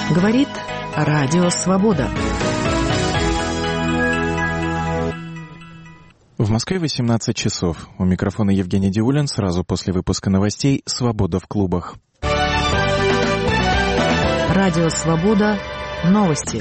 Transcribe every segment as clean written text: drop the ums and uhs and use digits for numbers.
Говорит Радио Свобода. В Москве 18 часов. У микрофона Евгений Диулин. Сразу после выпуска новостей «Свобода в клубах». Радио Свобода. Новости.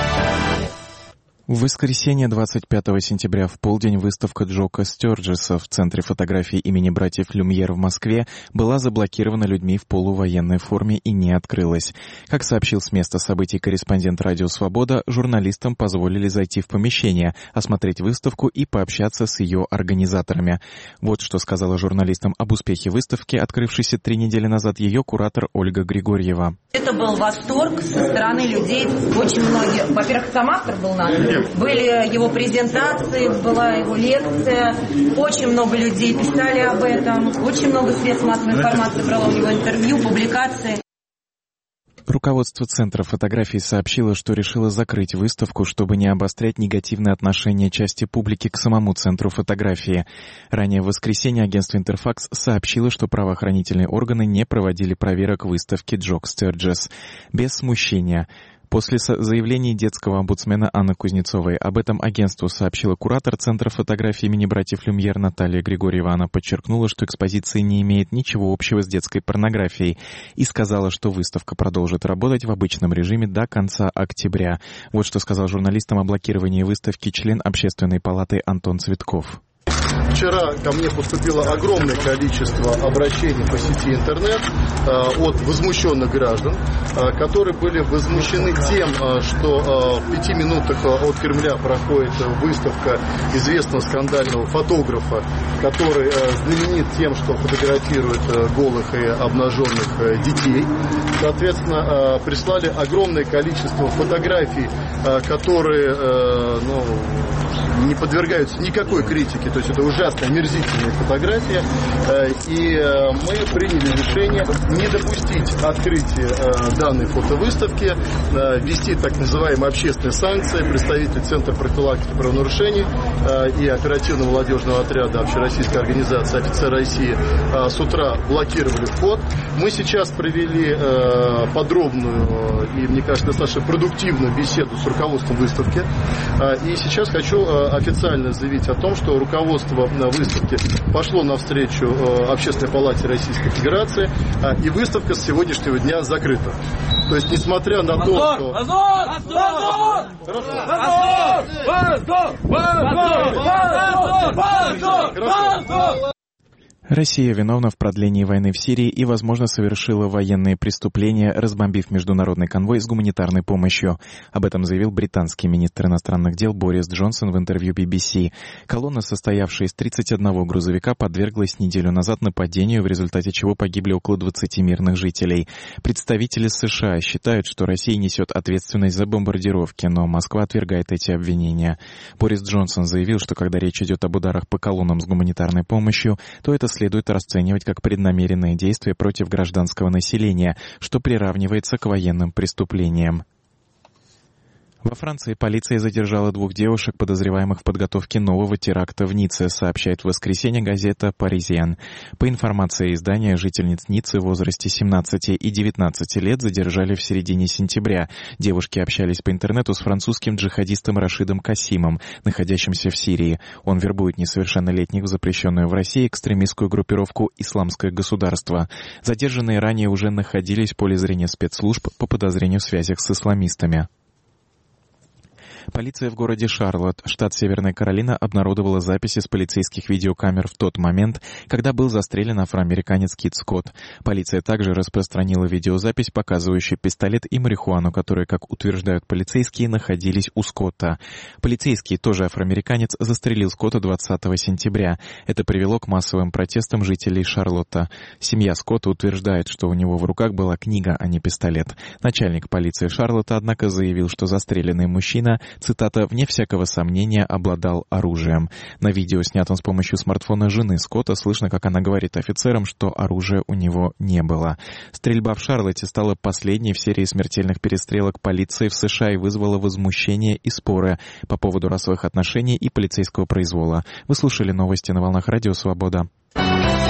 В воскресенье 25 сентября в полдень выставка Джока Стёрджеса в Центре фотографий имени братьев Люмьер в Москве была заблокирована людьми в полувоенной форме и не открылась. Как сообщил с места событий корреспондент «Радио Свобода», журналистам позволили зайти в помещение, осмотреть выставку и пообщаться с ее организаторами. Вот что сказала журналистам об успехе выставки, открывшейся 3 недели назад, ее куратор Ольга Григорьева. Это был восторг со стороны людей. Очень многие, во-первых, сам автор был наш. Были его презентации, была его лекция. Очень много людей писали об этом. Очень много средств массовой информации брало у него интервью, публикации. Руководство Центра фотографий сообщило, что решило закрыть выставку, чтобы не обострять негативное отношение части публики к самому Центру фотографии. Ранее в воскресенье агентство «Интерфакс» сообщило, что правоохранительные органы не проводили проверок выставки «Джок Стёрджес». Без смущения. После заявлений детского омбудсмена Анны Кузнецовой об этом агентству сообщила куратор Центра фотографии имени братьев Люмьер Наталья Григорьева. Она подчеркнула, что экспозиция не имеет ничего общего с детской порнографией и сказала, что выставка продолжит работать в обычном режиме до конца октября. Вот что сказал журналистам о блокировании выставки член Общественной палаты Антон Цветков. Вчера ко мне поступило огромное количество обращений по сети интернет от возмущенных граждан, которые были возмущены тем, что в 5 минутах от Кремля проходит выставка известного скандального фотографа, который знаменит тем, что фотографирует голых и обнаженных детей. Соответственно, прислали огромное количество фотографий, которые не подвергаются никакой критике, то есть это ужасно омерзительные фотографии, и мы приняли решение не допустить открытия данной фотовыставки, ввести так называемые общественные санкции. Представитель Центра профилактики правонарушений и оперативного молодежного отряда общероссийской организации «Офицеры России» с утра блокировали вход. Мы сейчас провели подробную и, мне кажется, достаточно продуктивную беседу с руководством выставки, и сейчас хочу официально заявить о том, что руководство выставки пошло навстречу Общественной палате Российской Федерации, и выставка с сегодняшнего дня закрыта. То есть, несмотря на то, что... Россия виновна в продлении войны в Сирии и, возможно, совершила военные преступления, разбомбив международный конвой с гуманитарной помощью. Об этом заявил британский министр иностранных дел Борис Джонсон в интервью BBC. Колонна, состоявшая из 31 грузовика, подверглась неделю назад нападению, в результате чего погибли около 20 мирных жителей. Представители США считают, что Россия несет ответственность за бомбардировки, но Москва отвергает эти обвинения. Борис Джонсон заявил, что когда речь идет об ударах по колоннам с гуманитарной помощью, то это следует расценивать как преднамеренные действия против гражданского населения, что приравнивается к военным преступлениям. Во Франции полиция задержала 2 девушек, подозреваемых в подготовке нового теракта в Ницце, сообщает в воскресенье газета «Паризиан». По информации издания, жительниц Ниццы в возрасте 17 и 19 лет задержали в середине сентября. Девушки общались по интернету с французским джихадистом Рашидом Касимом, находящимся в Сирии. Он вербует несовершеннолетних в запрещенную в России экстремистскую группировку «Исламское государство». Задержанные ранее уже находились в поле зрения спецслужб по подозрению в связях с исламистами. Полиция в городе Шарлотт, штат Северная Каролина, обнародовала записи с полицейских видеокамер в тот момент, когда был застрелен афроамериканец Кит Скотт. Полиция также распространила видеозапись, показывающую пистолет и марихуану, которые, как утверждают полицейские, находились у Скотта. Полицейский, тоже афроамериканец, застрелил Скотта 20 сентября. Это привело к массовым протестам жителей Шарлотта. Семья Скотта утверждает, что у него в руках была книга, а не пистолет. Начальник полиции Шарлотта, однако, заявил, что застреленный мужчина, цитата, «вне всякого сомнения обладал оружием». На видео, снятом с помощью смартфона жены Скотта, слышно, как она говорит офицерам, что оружия у него не было. Стрельба в Шарлотте стала последней в серии смертельных перестрелок полиции в США и вызвала возмущение и споры по поводу расовых отношений и полицейского произвола. Вы слушали новости на волнах Радио Свобода.